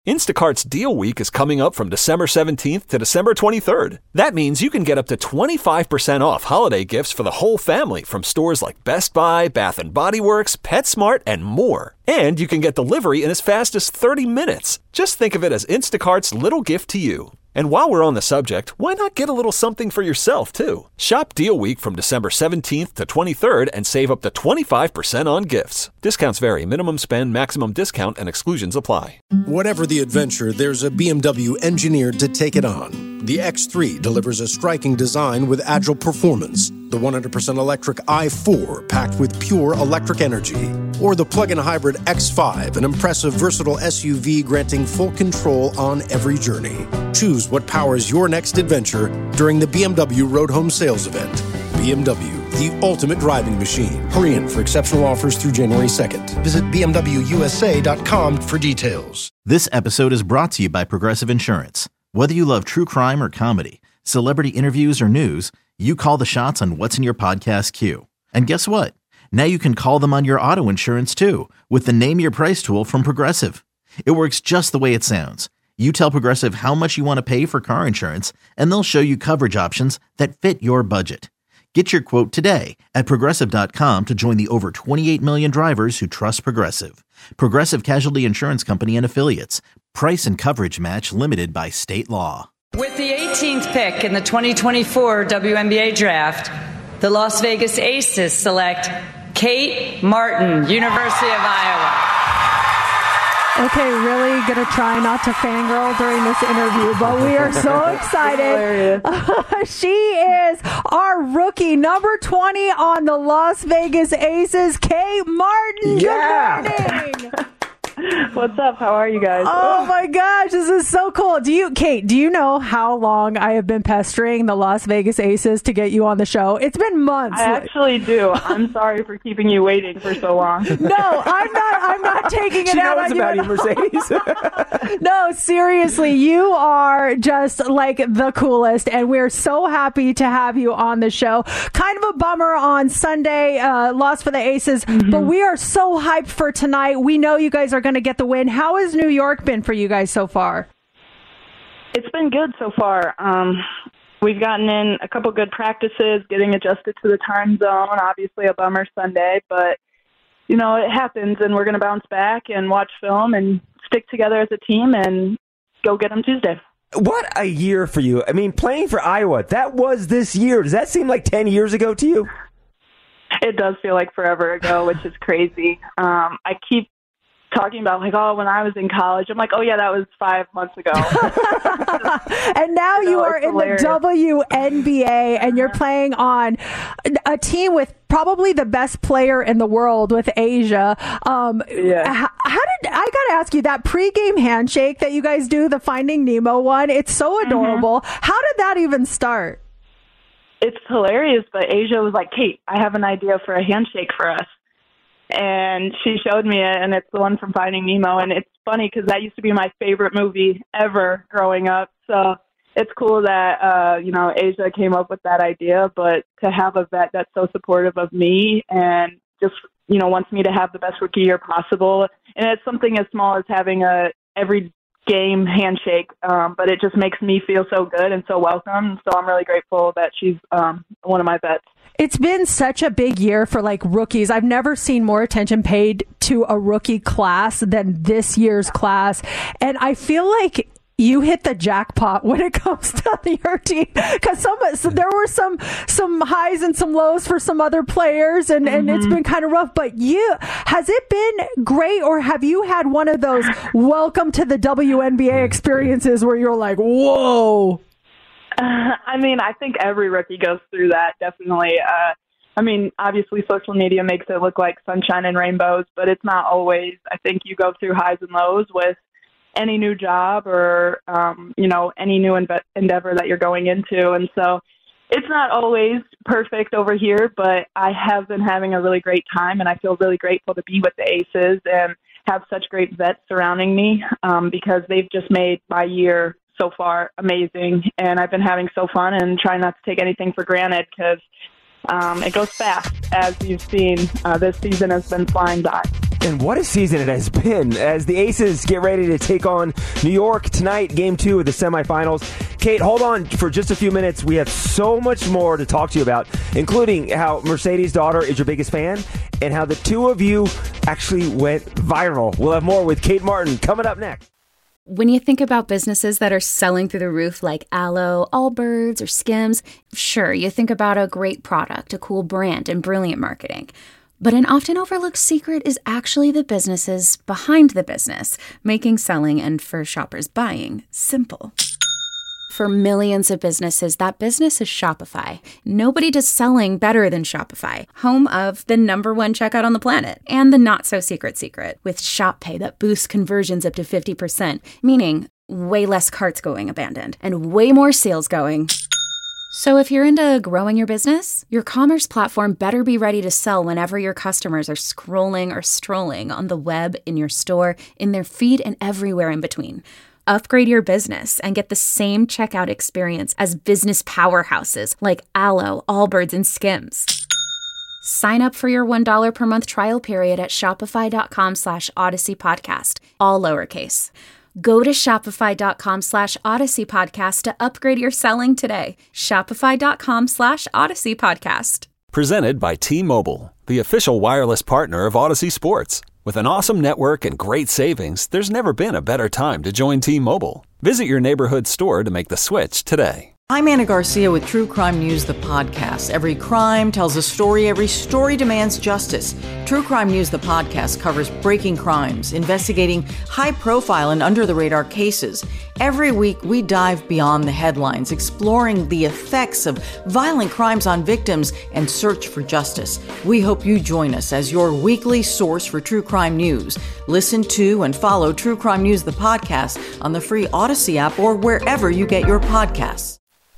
Instacart's Deal Week is coming up from December 17th to December 23rd. That means you can get up to 25% off holiday gifts for the whole family from stores like Best Buy, Bath & Body Works, PetSmart, and more. And you can get delivery in as fast as 30 minutes. Just think of it as Instacart's little gift to you. And while we're on the subject, why not get a little something for yourself, too? Shop Deal Week from December 17th to 23rd and save up to 25% on gifts. Discounts vary. Minimum spend, maximum discount, and exclusions apply. Whatever the adventure, there's a BMW engineered to take it on. The X3 delivers a striking design with agile performance. The 100% electric i4 packed with pure electric energy. Or the plug-in hybrid X5, an impressive, versatile SUV granting full control on every journey. Choose what powers your next adventure during the BMW Road Home Sales Event. BMW, the ultimate driving machine. Hurry in for exceptional offers through January 2nd. Visit BMWUSA.com for details. This episode is brought to you by Progressive Insurance. Whether you love true crime or comedy, celebrity interviews or news, you call the shots on what's in your podcast queue. And guess what? Now you can call them on your auto insurance too with the Name Your Price tool from Progressive. It works just the way it sounds. You tell Progressive how much you want to pay for car insurance, and they'll show you coverage options that fit your budget. Get your quote today at Progressive.com to join the over 28 million drivers who trust Progressive. Progressive Casualty Insurance Company and Affiliates. Price and coverage match limited by state law. With the 18th pick in the 2024 WNBA draft, the Las Vegas Aces select Kate Martin, University of Iowa. Okay, really going to try not to fangirl during this interview, but we are so excited. She is our rookie, number 20 on the Las Vegas Aces, Kate Martin. Yeah. Good morning. What's up? How are you guys? Oh my gosh, this is so cool. Kate, do you know how long I have been pestering the Las Vegas Aces to get you on the show? It's been months. I actually do. I'm sorry for keeping you waiting for so long. No, I'm not taking it out on you. She knows about you, Mercedes. No, seriously, you are just like the coolest, and we're so happy to have you on the show. Kind of a bummer on Sunday, loss for the Aces, but we are so hyped for tonight. We know you guys are going to get the win. How has New York been for you guys so far? It's been good so far. We've gotten in a couple good practices, getting adjusted to the time zone. Obviously a bummer Sunday, but you know, it happens, and we're going to bounce back and watch film and stick together as a team and go get them Tuesday. What a year for you. I mean, playing for Iowa, that was this year. Does that seem like 10 years ago to you? It does feel like forever ago, which is crazy. I keep talking about when I was in college. I'm like, oh yeah, that was 5 months ago. And now you are in hilarious. The WNBA, and you're playing on a team with probably the best player in the world with Asia. Yeah. I gotta ask you, that pregame handshake that you guys do, the Finding Nemo one, it's so adorable. How did that even start? It's hilarious, but Asia was like, Kate, I have an idea for a handshake for us. And she showed me it, and it's the one from Finding Nemo. And it's funny because that used to be my favorite movie ever growing up. So it's cool that, Asia came up with that idea. But to have a vet that's so supportive of me and just, wants me to have the best rookie year possible. And it's something as small as having a every game handshake, but it just makes me feel so good and so welcome. So I'm really grateful that she's one of my vets. It's been such a big year for rookies. I've never seen more attention paid to a rookie class than this year's class. And I feel like you hit the jackpot when it comes to your team, because there were some highs and some lows for some other players, and it's been kind of rough. But has it been great, or have you had one of those welcome to the WNBA experiences where you're like, whoa? I think every rookie goes through that, definitely. Obviously social media makes it look like sunshine and rainbows, but it's not always. I think you go through highs and lows with any new job or, any new endeavor that you're going into. And so it's not always perfect over here, but I have been having a really great time, and I feel really grateful to be with the Aces and have such great vets surrounding me, because they've just made my year so far amazing, and I've been having so fun and trying not to take anything for granted, because it goes fast, as you've seen. This season has been flying by. And what a season it has been as the Aces get ready to take on New York tonight, Game 2 of the semifinals. Kate, hold on for just a few minutes. We have so much more to talk to you about, including how Mercedes' daughter is your biggest fan and how the two of you actually went viral. We'll have more with Kate Martin coming up next. When you think about businesses that are selling through the roof like Aloe, Allbirds, or Skims, sure, you think about a great product, a cool brand, and brilliant marketing. But an often overlooked secret is actually the businesses behind the business, making selling and for shoppers buying simple. For millions of businesses, that business is Shopify. Nobody does selling better than Shopify, home of the #1 checkout on the planet and the not-so-secret secret with Shop Pay that boosts conversions up to 50%, meaning way less carts going abandoned and way more sales going. So if you're into growing your business, your commerce platform better be ready to sell whenever your customers are scrolling or strolling on the web, in your store, in their feed, and everywhere in between. Upgrade your business and get the same checkout experience as business powerhouses like Aloe, Allbirds, and Skims. Sign up for your $1 per month trial period at shopify.com/Odyssey Podcast, all lowercase. Go to shopify.com /Odyssey Podcast to upgrade your selling today. Shopify.com /Odyssey Podcast. Presented by T-Mobile, the official wireless partner of Odyssey Sports. With an awesome network and great savings, there's never been a better time to join T-Mobile. Visit your neighborhood store to make the switch today. I'm Anna Garcia with True Crime News, the podcast. Every crime tells a story. Every story demands justice. True Crime News, the podcast, covers breaking crimes, investigating high-profile and under-the-radar cases. Every week, we dive beyond the headlines, exploring the effects of violent crimes on victims and search for justice. We hope you join us as your weekly source for True Crime News. Listen to and follow True Crime News, the podcast, on the free Odyssey app or wherever you get your podcasts.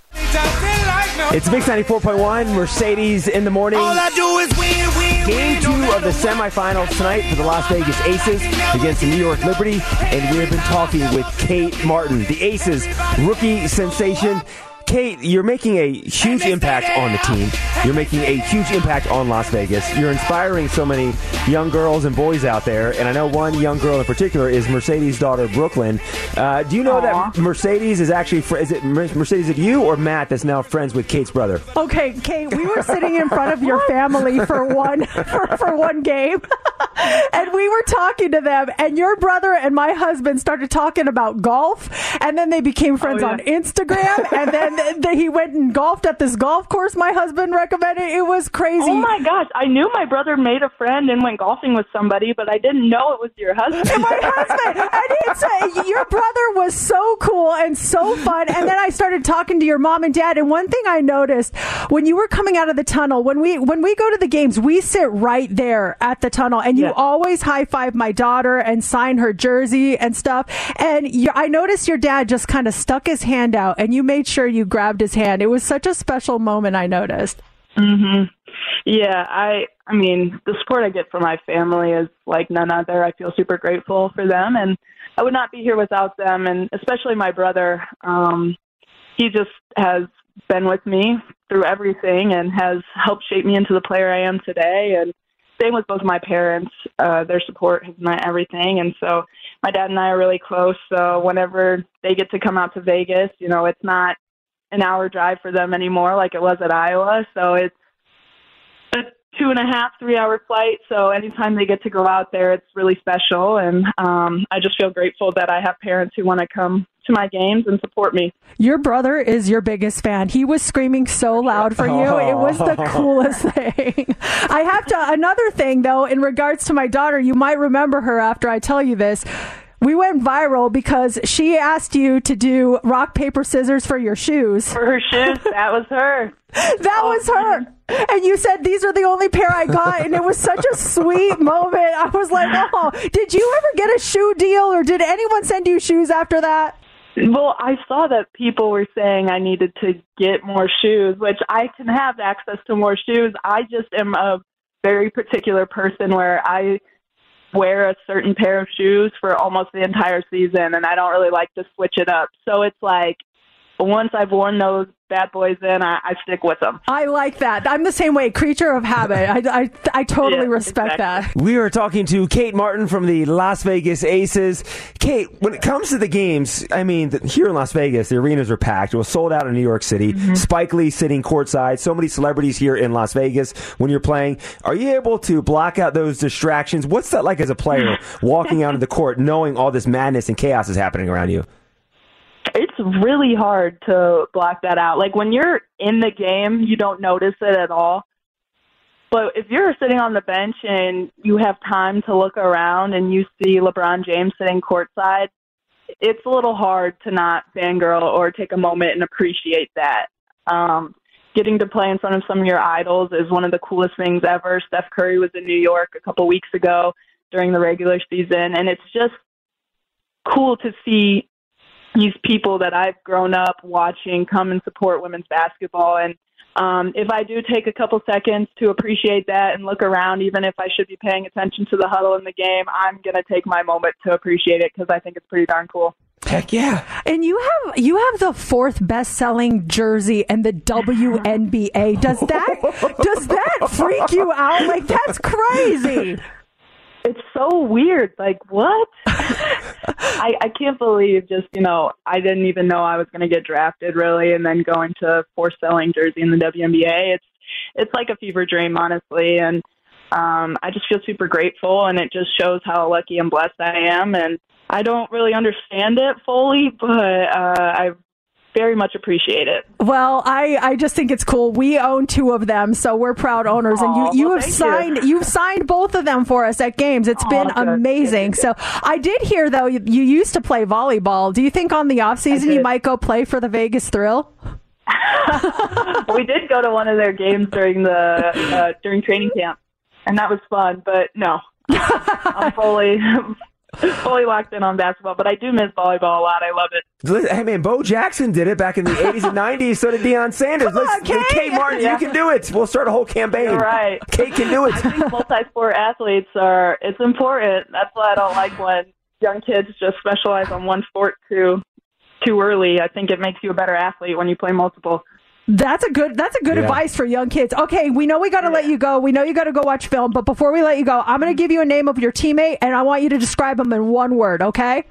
It's Mix 94.1, Mercedes in the morning. All I do is win. Game 2 of the semifinals tonight for the Las Vegas Aces against the New York Liberty. And we have been talking with Kate Martin, the Aces rookie sensation. Kate, you're making a huge impact on the team. You're making a huge impact on Las Vegas. You're inspiring so many young girls and boys out there. And I know one young girl in particular is Mercedes' daughter, Brooklyn. Do you know that Mercedes is actually, is it Mercedes of you or Matt that's now friends with Kate's brother? Okay, Kate, we were sitting in front of your family for one game. And we were talking to them, and your brother and my husband started talking about golf, and then they became friends on Instagram, and then he went and golfed at this golf course my husband recommended. It was crazy. Oh my gosh, I knew my brother made a friend and went golfing with somebody, but I didn't know it was your husband. My husband. And he'd say, your brother was so cool and so fun. And then I started talking to your mom and dad, and one thing I noticed, when you were coming out of the tunnel, when we go to the games, we sit right there at the tunnel, and you always high-five my daughter and sign her jersey and stuff. And I noticed your dad just kind of stuck his hand out, and you made sure you grabbed his hand. It was such a special moment, I noticed. Mm-hmm. Yeah, I mean, the support I get from my family is like none other. I feel super grateful for them, and I would not be here without them, and especially my brother. He just has been with me through everything and has helped shape me into the player I am today, and same with both my parents. Their support has meant everything, and so my dad and I are really close, so whenever they get to come out to Vegas, you know, it's not an hour drive for them anymore like it was at Iowa, so it's a 2.5, 3 hour flight, so anytime they get to go out there, it's really special, and I just feel grateful that I have parents who want to come to my games and support me. Your brother is your biggest fan. He was screaming so loud for you. It was the coolest thing. I have to, another thing though, in regards to my daughter, you might remember her after I tell you this. We went viral because she asked you to do rock, paper, scissors for your shoes. For her shoes, that was her. That was her. And you said, these are the only pair I got. And it was such a sweet moment. I was like, oh, did you ever get a shoe deal, or did anyone send you shoes after that? Well, I saw that people were saying I needed to get more shoes, which I can have access to more shoes. I just am a very particular person where I wear a certain pair of shoes for almost the entire season, and I don't really like to switch it up. So it's like, once I've worn those bad boys in, I stick with them. I like that. I'm the same way. Creature of habit. I totally respect that. We are talking to Kate Martin from the Las Vegas Aces. Kate, when it comes to the games, I mean, here in Las Vegas, the arenas are packed. It was sold out in New York City. Mm-hmm. Spike Lee sitting courtside. So many celebrities here in Las Vegas when you're playing. Are you able to block out those distractions? What's that like as a player, walking out of the court, knowing all this madness and chaos is happening around you? It's really hard to block that out. Like, when you're in the game, you don't notice it at all. But if you're sitting on the bench and you have time to look around and you see LeBron James sitting courtside, it's a little hard to not fangirl or take a moment and appreciate that. Getting to play in front of some of your idols is one of the coolest things ever. Steph Curry was in New York a couple weeks ago during the regular season, and it's just cool to see these people that I've grown up watching come and support women's basketball. And if I do take a couple seconds to appreciate that and look around, even if I should be paying attention to the huddle in the game, I'm going to take my moment to appreciate it because I think it's pretty darn cool. Heck yeah. And you have the 4th best-selling jersey in the WNBA. Does that freak you out? Like, that's crazy. It's so weird. Like, what? I can't believe I didn't even know I was going to get drafted, really, and then going to 4th-selling jersey in the WNBA. It's like a fever dream, honestly, and I just feel super grateful, and it just shows how lucky and blessed I am, and I don't really understand it fully, but I very much appreciate it. Well, I just think it's cool. We own 2 of them, so we're proud owners. And you've signed both of them for us at games. It's been amazing. Good. So I did hear, though, you used to play volleyball. Do you think on the off season you might go play for the Vegas Thrill? We did go to one of their games during training camp, and that was fun. But no, I'm fully locked in on basketball, but I do miss volleyball a lot. I love it. Hey, man, Bo Jackson did it back in the 80s and 90s. So did Deion Sanders. Come on, Kate Martin, you can do it. We'll start a whole campaign. You're right. Kate can do it. I think multi-sport athletes it's important. That's why I don't like when young kids just specialize on one sport too early. I think it makes you a better athlete when you play multiple. That's a good advice for young kids. Okay, we know we got to let you go. We know you got to go watch film. But before we let you go, I'm going to give you a name of your teammate, and I want you to describe them in one word, okay?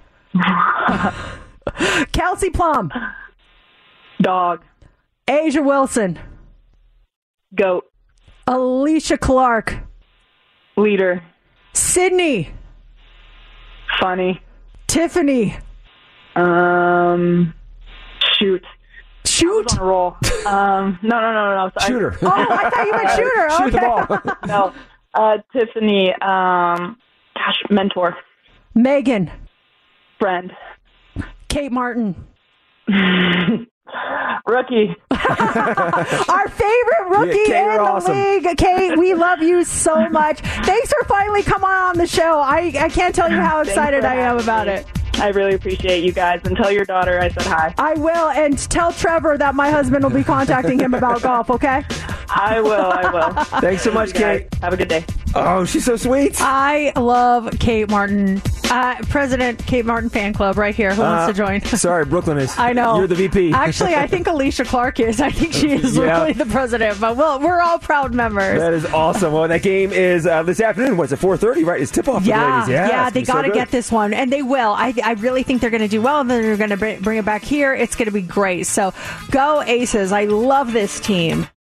Kelsey Plum. Dog. Asia Wilson. Goat. Alicia Clark. Leader. Sydney. Funny. Tiffany. Shoot. I was on a roll. No. Sorry. Shooter. Oh, I thought you meant shooter. Okay. Shoot the ball. No. Tiffany. Mentor. Megan. Friend. Kate Martin. Rookie. Our favorite rookie Kate, in the awesome. league. Kate, we love you so much. Thanks for finally coming on the show. I can't tell you how excited I am about it. I really appreciate you guys. And tell your daughter I said hi. I will. And tell Trevor that my husband will be contacting him about golf, okay? I will. Thanks so much, Kate. Have a good day. Oh, she's so sweet. I love Kate Martin. President Kate Martin fan club right here. Who wants to join? Sorry, Brooklyn is. I know. You're the VP. Actually, I think Alicia Clark is. I think she is really the president. But we're all proud members. That is awesome. Well, that game is this afternoon. What's it, 4:30, right? It's tip-off for the ladies. Yeah, they got to get this one. And they will. I really think they're going to do well. Then they're going to bring it back here. It's going to be great. So go Aces. I love this team.